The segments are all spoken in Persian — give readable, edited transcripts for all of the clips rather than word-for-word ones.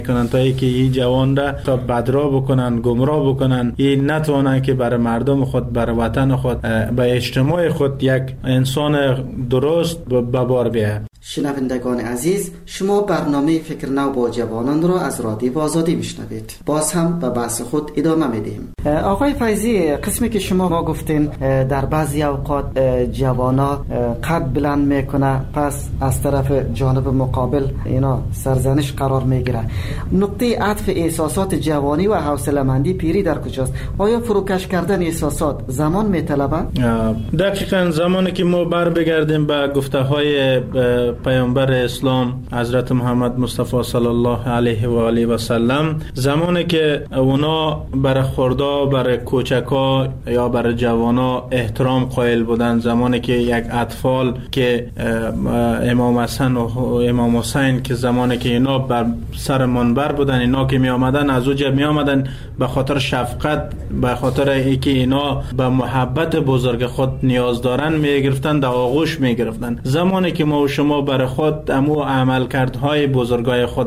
کنن تا اینکه این جوان را تا بدرا بکنن، گمراه بکنن، این نتونن که برای مردم خود، برای وطن خود، به اجتماع خود یک انسان درست به بار بیاید. شنوندگان عزیز، شما برنامه فکر نو با جوانان را از رادیو آزادی میشنوید. باز هم به بحث خود ادامه میدیم. آقای فیضی، قسمی که شما ما گفتین در بعضی اوقات جوانا قد بلند میکنه، پس از طرف جانب مقابل اینا سرزنش قرار میگیره. نقطه عطف احساسات جوانی و حوصله‌مندی پیری در کجاست؟ آیا فروکش کردن احساسات زمان میطلبه؟ دقیقاً زمانی که ما بر بگردیم به گفته های پیامبر اسلام حضرت محمد مصطفی صلی الله علیه و آله و سلم، زمانی که اونا برای خردا، برای کوچکا یا برای جوانا احترام قائل بودن، زمانی که یک اطفال که امام حسن و امام حسین که زمانی که اینا بر سر منبر بودن، اینا که می آمدن از اوجه می آمدن به خاطر شفقت، به خاطر اینکه اینا به محبت بزرگ خود نیاز دارن، می گرفتن در آغوش می گرفتن. زمانی که ما و شما برای خود امو عملکردهای بزرگای خود،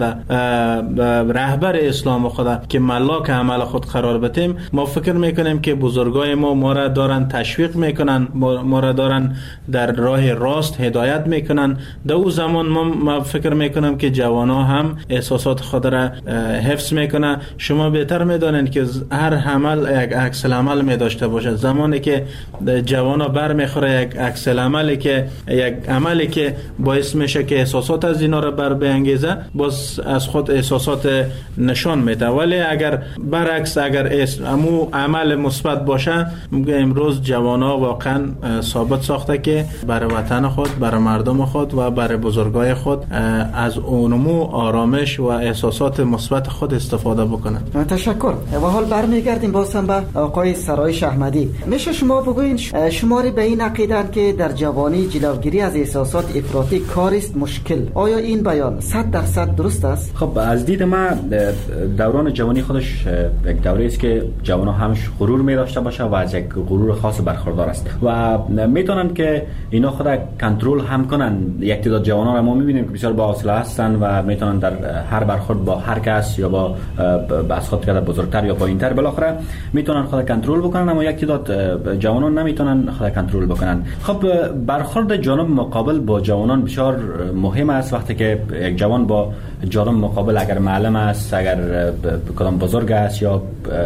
رهبر اسلام خود که ملاک عمل خود قرار بدیم، ما فکر میکنیم که بزرگای ما را دارن تشویق میکنن، ما را دارن در راه راست هدایت میکنن. در او زمان ما فکر میکنم که جوانا هم احساسات خود را حفظ میکنه. شما بهتر میدانید که هر عمل یک عکس العمل می داشته باشه. زمانی که جوانا بر میخوره یک عکس العملی که یک عملی که باعث میشه که احساسات از اینا را بر بانگیزه، باز از خود احساسات نشان میده. ولی اگر برعکس، اگر امو عمل مثبت باشه، امروز جوانا واقعا ثابت ساخته که برای وطن خود، برای مردم خود و برای بزرگای خود از اونمو آرامش و احساسات مثبت خود استفاده بکنن. تشکر. و حال برمیگردیم باز هم به آقای سرایش احمدی. میشه شما بگوین شماری به این عقیدن که در جوانی جلوگیری از احساسات افراطی کاریست مشکل؟ آیا این بیان 100% درست است؟ خب از دید من دوران جوانی خودش یک دوره است که جوان‌ها همش غرور می داشته باشه و از یک غرور خاص برخوردار است و میتونن که اینا خود کنترل هم کنن. یک تعداد جوانان را ما میبینیم که بسیار با حوصله هستن و میتونن در هر برخورد با هر کس یا با از خود قدر بزرگتر یا پایینتر بالاخره میتونن خود کنترل بکنن، اما یک تعداد جوانان نمیتونن خود کنترل بکنن. خب برخورد جانب مقابل با جوانان بسیار مهم است. وقتی که یک جوان با جانب مقابل اگر معلم است، اگر کدام بزرگ است یا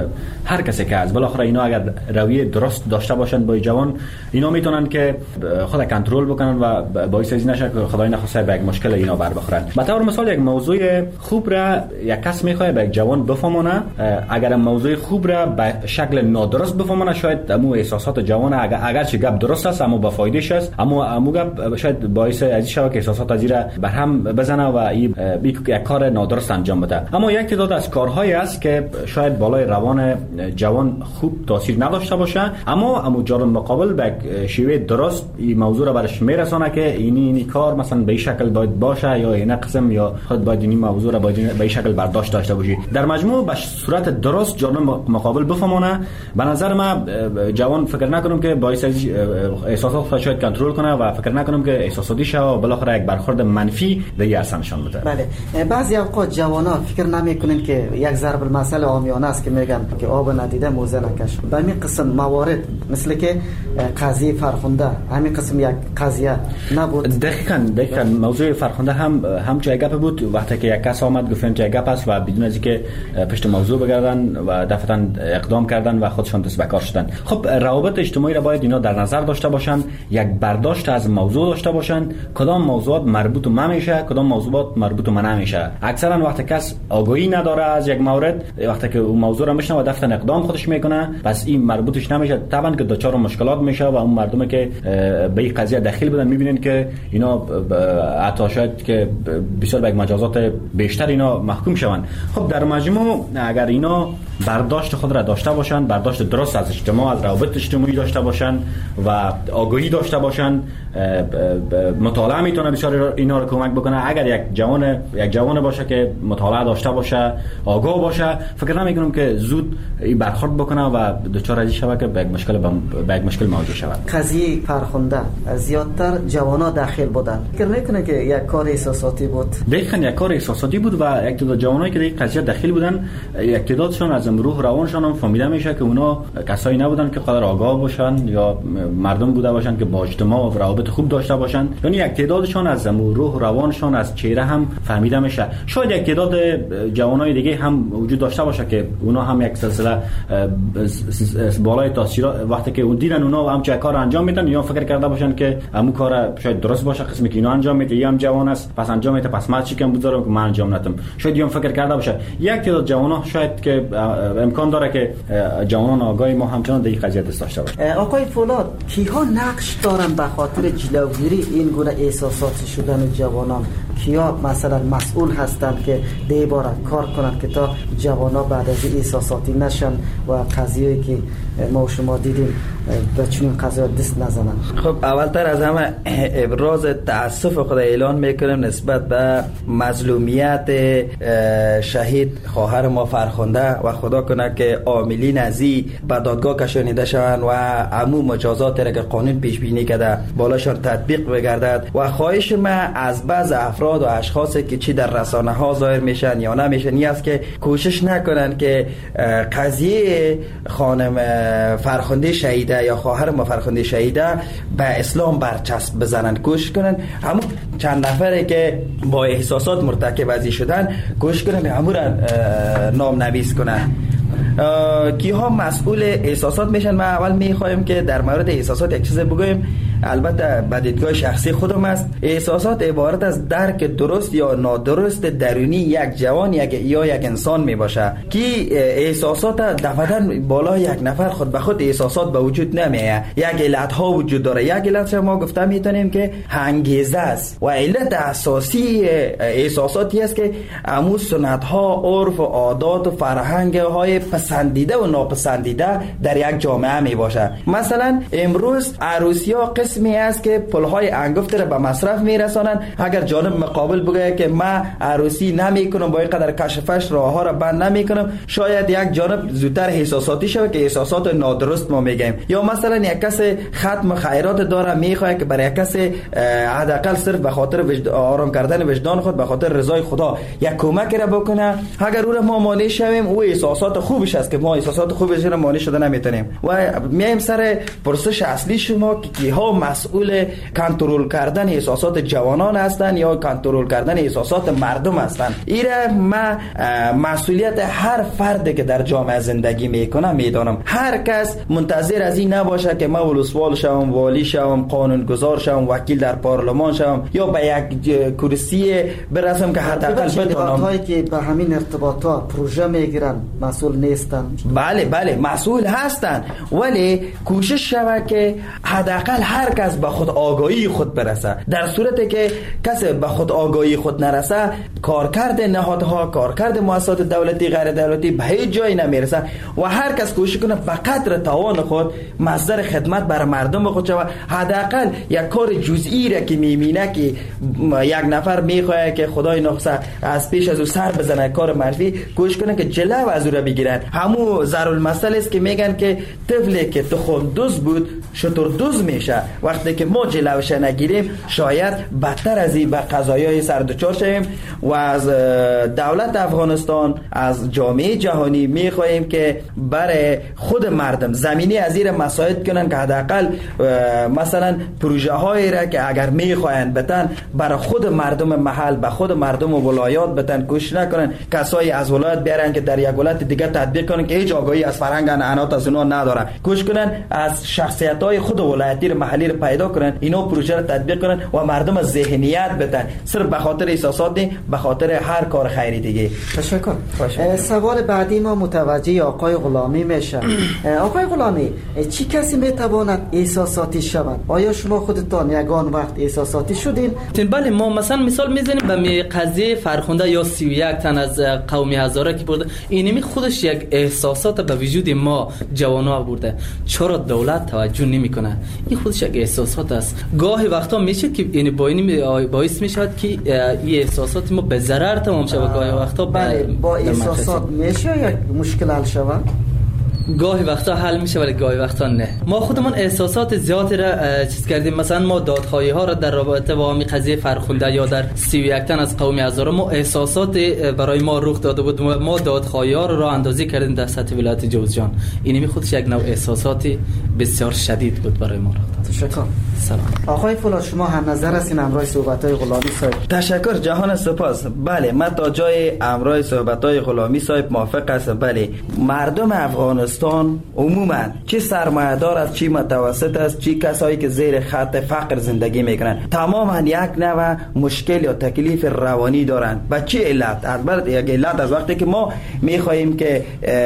هر کسی که است، بالاخره اینا اگر رویه درست داشته باشند با جوان، اینا میتونن که خود کنترل بکنن و باعث از نشه که خدای نخواسته به یک مشکل اینا بر بخورن. به طور مثال یک موضوع خوب را یک کس میخواد به یک جوان بفهمونه، اگر موضوع خوب را به شکل نادرست بفهمونه، شاید امو احساسات جوان اگرچه گپ درست است اما با فایدهش است، اما امو گپ شاید باعث از شود که احساسات از را به هم بزنه و این یک کار نادرست انجام بده. اما یک تعداد از کارهایی است که شاید بالای روان جوان خوب تاثیر نداشته باشه، اما جانب مقابل به شیوه درست این موضوع را برش میرسونه که این کار مثلا به این شکل باید باشه یا این قسم، یا خود باید این موضوع را باید به این شکل برداشت داشته باشی. در مجموع به صورت درست جانب مقابل بفهمونه. به نظر من جوان فکر نکنم که باعث احساسات خودش شاید کنترل کنه و فکر نکنم که احساساتی شه و بالاخره یک برخورد منفی دیگه اصلا نشان بده. بله، بعضی اوقات جوانا فکر نمیکنن که یک ضرب المثل عامیانه است که میگن که آب ندیده موزه نکش. به همین قسم موارد مثل که قضیه فرخنده، همین قسم یک قضیه نبود. دقیقاً موضوع فرخنده هم جای گپ بود. وقتی که یک کس آمد گفتن جای گپ است و بدون از اینکه پشت موضوع بگردن و دفعتاً اقدام کردن و خودشان دست به کار شدن. خب روابط اجتماعی را باید اینا در نظر داشته باشن، یک برداشت از موضوع داشته باشن، کدام موضوعات مربوط به من میشه، کدام موضوعات مربوط به من نمیشه. اکثرا وقتی کس آگاهی نداره از یک مورد، وقتی که اون موضوع را میشنوه دفعتاً اقدام خودش میکنه، پس این مربوطش نمیشه، طبعا که دچار مشکلات میشه و اون مردمی که به این قضیه دخیل بودن میبینن که اینا حتی شاید که بسیار به مجازات بیشتر اینا محکوم شوند. خب در مجموع اگر اینا برداشت خود را داشته باشن، برداشت درست از اجتماع، از روابط اجتماعی داشته باشن و آگاهی داشته باشن، مطالعه میتونه بسیار اینا رو کمک بکنه. اگر یک جوان باشه که مطالعه داشته باشه، آگاه باشه، فکر نمیکنم که زود برخورد بکنه و دچار از شبکه به یک مشکل مواجه شود. قضیه فرخنده زیادتر جوانا داخل بودن، فکر نکنه که یک کار احساساتی بود؟ دقیقاً یک کار احساساتی بود و یک تعداد جوانایی که در قضیه داخل بودن، یک تعدادشون از روح روانشون هم فهمیده میشه که اونا کسایی نبودن که قدر آگاه باشن یا مردم بوده باشن که با اجتماع و روابط خوب داشته باشن. یعنی یک تعدادشون از روح روانشون از چهره هم فهمیده میشه. شاید یک تعداد جوانای دیگه هم وجود داشته باشه که اونا هم یک سلسله بالای تاثیرات وقتی که اون دیدن اونا هم چه کار انجام میدن یا فکر کرده باشن که همون کار شاید درست باشه، قسمی که اینا انجام میده یا هم جوان است پس انجام میده، پس من چیکم بذارم که من انجام ندم. شاید هم فکر کرده باشه. یک تعداد جوانا شاید که امکان داره که جوانان آگاهی ما همچنان در این قضیه دست داشته باشه. آقای فولاد، کیها نقش دارن به خاطر جلوگیری این گونه احساساتی شدن جوانان؟ کیا مثلا مسئول هستند که دیباره کار کنند که تا جوانا بعد از احساساتی نشن و قضیه‌ای که ما و شما دیدیم به چنین قضیه دست نزنن؟ خب اولتر از همه ابراز تأسف خود اعلان میکنم نسبت به مظلومیت شهید خواهر ما فرخنده و خدا کنه که عاملین ازی به دادگاه کشانیده شوند و عموم مجازات را که قانون پیش بینی کرده بالاشان تطبیق بگردد. و خواهش من از بعض افراد و اشخاصی که چی در رسانه ها ظاهر میشن یا نمیشن این است که کوشش نکنن که قضیه خانم فرخنده شهیده یا خواهر ما فرخنده شهیده به اسلام برچسب بزنن. کوشش کنن همون چند نفره که با احساسات مرتکب ازی شدن کوشش کنن همون را نام نویس کنن. کیها مسئول احساسات میشن؟ ما اول میخوایم که در مورد احساسات یک چیز بگویم، البته به دیدگاه شخصی خودم است. احساسات عبارت از درک درست یا نادرست درونی یک جوان یا یک انسان می باشه که احساسات دفعتاً بالا یک نفر خود به خود احساسات به وجود نمیه. یک علت ها وجود داره. یک علت ما گفته میتونیم که انگیزه است و علت اساسی احساساتی است که امو سنت ها، عرف و عادات و فرهنگ های پسندیده و ناپسندیده در یک جامعه می باشه. مثلا امروز عروسی ها قسمی است که پلهای انگفت را به مصرف میرسانند. اگر جانب مقابل بگه که من عروسی نمیکنم، با اینقدر کشفش راه ها را بند نمیکنم، شاید یک جانب زودتر احساساتی شود که احساسات نادرست ما میگیم. یا مثلا یک کس ختم خیرات داره میخواد که برای یک کس حداقل صرف به خاطر آرام کردن وجدان خود، به خاطر رضای خدا یک کمک را بکنه، اگر او را ما مانع شویم او احساسات خوبش است که ما احساسات خوبش را مانع شده نمیتونیم. و میایم سر پرسش اصلی شما که ها مسئول کنترل کردن احساسات جوانان هستند یا کنترل کردن احساسات مردم هستند. ایره من مسئولیت هر فردی که در جامعه زندگی میکنه میدانم. هر کس منتظر از این نباشه که من ولسوال شوم، والی شوم، قانونگذار شوم، وکیل در پارلمان شوم یا به یک کرسی برسم که حداقل بتونم. هایی که به همین ارتباطات پروژه میگیرن مسئول نیستن؟ بله مسئول هستن، ولی کوشش شود که حداقل هر کس به خود آگاهی خود برسه. در صورتی که کسی به خود آگاهی خود نرسه، کارکرد نهادها، کارکرد مؤسسات دولتی غیر دولتی به هیچ جایی نمیرسه و هر کس کوشش کنه به قدر توان خود مصدر خدمت برای مردم خود شود. حداقل یک کار جزئی را که میبینه که یک نفر میخواد که خدای نخسته از پیش از او سر بزنه کار منفی، کوشش کنه که جلو از او را بگیرن. همو ضرورالمثل است که میگن که طفلی که تخم دوز بود شتر دوز میشه. وقتی که ما جلوش نگیریم شاید بدتر از این به قضایای سر دچار شویم. و از دولت افغانستان، از جامعه جهانی میخواهیم که برای خود مردم زمینی از این مساعد کنن که حداقل مثلا پروژه هایی را که اگر میخواین بتن برای خود مردم محل، به خود مردم و ولایات بتن، کوشش نکنن کسایی از ولایت بیارن که در یک ولایت دیگه تطبیق کنن که هیچ آگاهی از فرهنگ عنعنات از اونها ندارن. کوشش کنن از شخصیت های خود ولایتی محلی رو پیدا کنن، اینا پروژه رو تطبیق کنن و مردم از ذهنیت بدن، صرف به خاطر احساسات نه، به خاطر هر کار خیری دیگه. تشکر. سوال بعدی ما متوجه آقای غلامی میشه. آقای غلامی، چی کسی میتواند احساساتی شود؟ آیا شما خودتان یگان وقت احساساتی شدین؟ بله، ما مثلا مثال میزنیم به قضیه فرخنده یا 31 تن از قوم هزاره که برده، اینمی خودش یک احساسات به وجود ما جوانا برده. چرا دولت توجه نمیکنه؟ این خودش یک احساسات است. گاهی وقتا میشه که این باعث میشود که این احساسات ما به ضرر تمام شه و گاهی وقتا با احساسات میشه یا مشکل حل شود؟ گاهی وقتا حل میشه ولی گاهی وقتا نه. ما خودمون احساسات زیادی را چیز کردیم. مثلا ما دادخواهی ها را در رابطه با همین قضیه فرخنده یا در 31 تن از قوم هزاره ما احساسات برای ما رخ داده بود. ما دادخواهی ها را اندازی کردیم در سطح ولایت جوزجان. این خودش یک نوع احساساتی بسیار شدید بود برای ما. تشکر. سلام. آقای فولاد شما هم نظر هستین همراه صحبت‌های غلامی صاحب؟ تشکر جهان سپاس. بله من تا جای همراه صحبت‌های غلامی صاحب موافق هستم. بله مردم افغانستان عموما چه سرمایه‌دار است چه متوسط است چه کسایی که زیر خط فقر زندگی میکنن تماما یک نوع مشکل یا تکلیف روانی دارند. و چه علت؟ البته یک علت از وقتی که ما می‌خواهیم که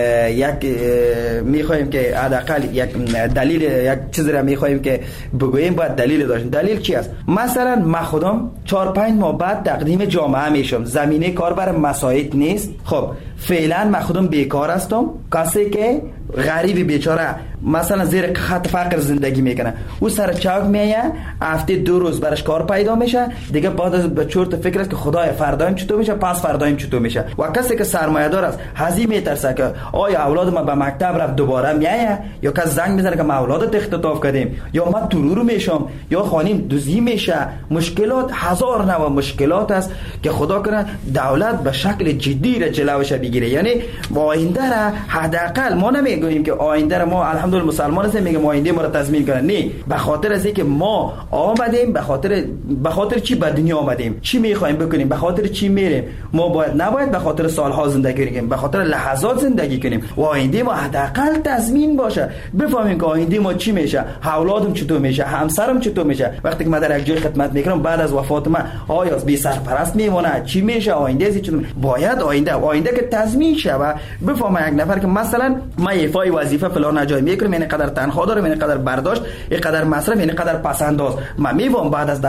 حداقل یک دلیل یک چیزی را می‌خواهیم که بگوییم باید دلیل داشت. دلیل چی است؟ مثلا من خودم 4-5 ماه بعد تقدیم جامعه میشم، زمینه کار برای مساعد نیست. خب فعلا من خودم بیکار هستم. کسی که غریب بیچاره مثلا زیر خط فقر زندگی میکنه او سر چاک میایه هفته 2 روز برش کار پیدا میشه دیگه بعد از به چرت فکر است که خدای فردایم چطور میشه پس فردایم چطور میشه. و کسی که سرمایه دار است هزی میترسه که آیا اولاد ما به مکتب رفت دوباره میایه یا کس زنگ میزنه که ما اولادت اختطاف کردیم یا ما ترور میشم یا خانیم دزدی میشه. مشکلات هزار نوع مشکلات است که خدا کنه دولت به شکل جدی را جلوش بگیره. یعنی آینده را حداقل ما نمیگوییم که آینده را ما الحمدلله مسلمان هستیم میگم آینده ما را تضمین کنه. نه، به خاطر از اینکه ما آمدیم به خاطر چی به دنیا آمدیم چی میخوایم بکنیم به خاطر چی میریم. ما نباید به خاطر سالها زندگی کنیم به خاطر لحظات زندگی کنیم و آینده ما حداقل تضمین باشه. بفهمیم که آینده ما چی میشه، اولادم چطور میشه، همسرم چطور میشه. وقتی که من در یک جای خدمت میکنم بعد از وفات من آیا بی سرپرست میمونه چی میشه آینده چطور. باید آینده که تضمین شه و بفهمه یک نفر که مثلا ما ایفای وظیفه فلان جای میکنم این قدر تنخواه دارم این قدر برداشت این قدر مصرف این قدر پسنداز من میوام بعد از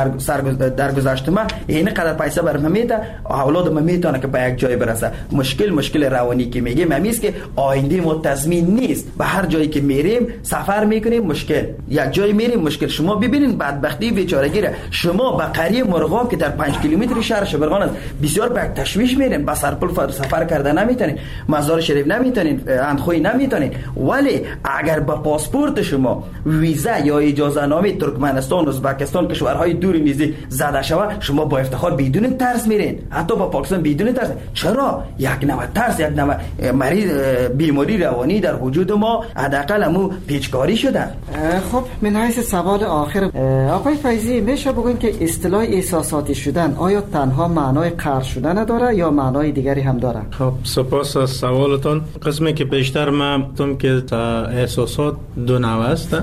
درگذشت من این قدر پیسه برام میده اولاد من میتونه که به یک جای برسه. مشکل روانی که میگیم همیست که آینده ما تضمین نیست. به هر جایی که میریم سفر میکنیم مشکل، یک جای میریم مشکل. شما ببینید بدبختی بیچارگیره. شما به قریه مرغاب که در 5 کیلومتر شهر شبرغان است بسیار به تشویش میرین. با سرپل سفر کرده نمیتونین، مزار شریف نمیتونین، اندخوی نمیتونین. ولی اگر با پاسپورت شما ویزا یا اجازه نامه ترکمنستان، ازبکستان، کشورهای دور نزدیک زده شود شما با افتخار بدون ترس میرین. حتی با پاکستان بدون ترس. چرا؟ یک نوع ترس، یک نوع مریض بیماری روانی در وجود ما حداقل همو پیچکاری شده. خب من حیث سوال آخر آقای فیضی میشه بگوین که اصطلاح احساساتی شدن آیا تنها معنای قهر شدن نداره یا معنای دیگری هم داره؟ خب سپاس از سوالتون. قسمی که بیشتر من گفتم که احساسات دو نوع است.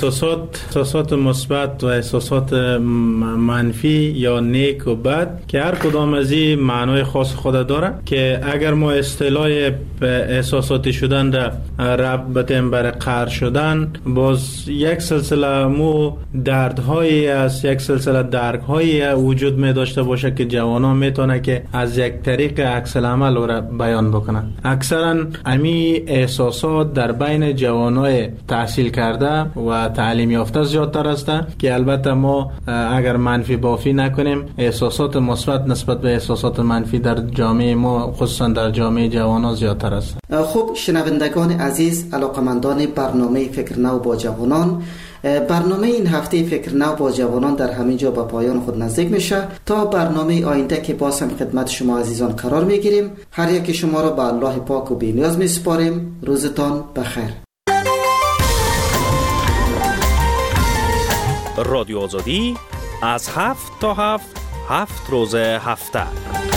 احساسات مثبت و احساسات منفی یا نیک و بد که هر کدام از این معنای خاص خود داره که اگر ما اصطلاح احساساتی شدن را رب بتیم برای قهر شدن باز یک سلسله مو دردهایی است، یک سلسله درکهایی وجود می داشته باشه که جوانان میتونه که از یک طریق عکس العمل را بیان بکنن. اکثرا امی احساسات در بین جوانای تحصیل کرده و تعلیم یافته زیادتر است که البته ما اگر منفی بافی نکنیم احساسات مثبت نسبت به احساسات منفی در جامعه ما خصوصا در جامعه جوانان زیادتر است. خب شنوندگان عزیز، علاقمندان برنامه فکر نو با جوانان، برنامه این هفته فکر نو با جوانان در همین جا به پایان خود نزدیک میشه. تا برنامه آینده که باز هم خدمت شما عزیزان قرار میگیریم، هر یک شما را به الله پاک و بی‌نیاز میسپاریم. روزتان بخیر. رادیو آزادی از 7 تا 7 روز هفته.